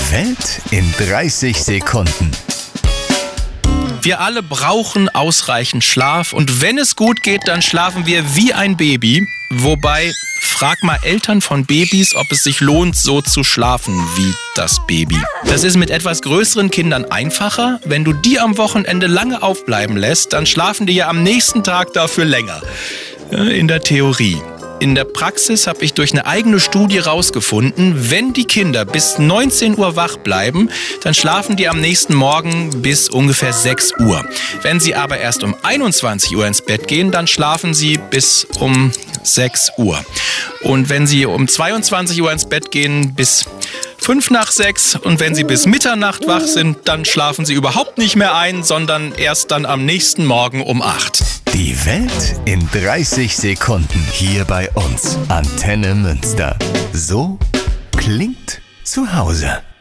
Die Welt in 30 Sekunden. Wir alle brauchen ausreichend Schlaf und wenn es gut geht, dann schlafen wir wie ein Baby. Wobei, frag mal Eltern von Babys, ob es sich lohnt, so zu schlafen wie das Baby. Das ist mit etwas größeren Kindern einfacher. Wenn du die am Wochenende lange aufbleiben lässt, dann schlafen die ja am nächsten Tag dafür länger. In der Theorie. In der Praxis habe ich durch eine eigene Studie rausgefunden, wenn die Kinder bis 19 Uhr wach bleiben, dann schlafen die am nächsten Morgen bis ungefähr 6 Uhr. Wenn sie aber erst um 21 Uhr ins Bett gehen, dann schlafen sie bis um 6 Uhr. Und wenn sie um 22 Uhr ins Bett gehen, bis 5 nach 6 und wenn sie bis Mitternacht wach sind, dann schlafen sie überhaupt nicht mehr ein, sondern erst dann am nächsten Morgen um 8. Die Welt in 30 Sekunden hier bei uns. Antenne Münster. So klingt zu Hause.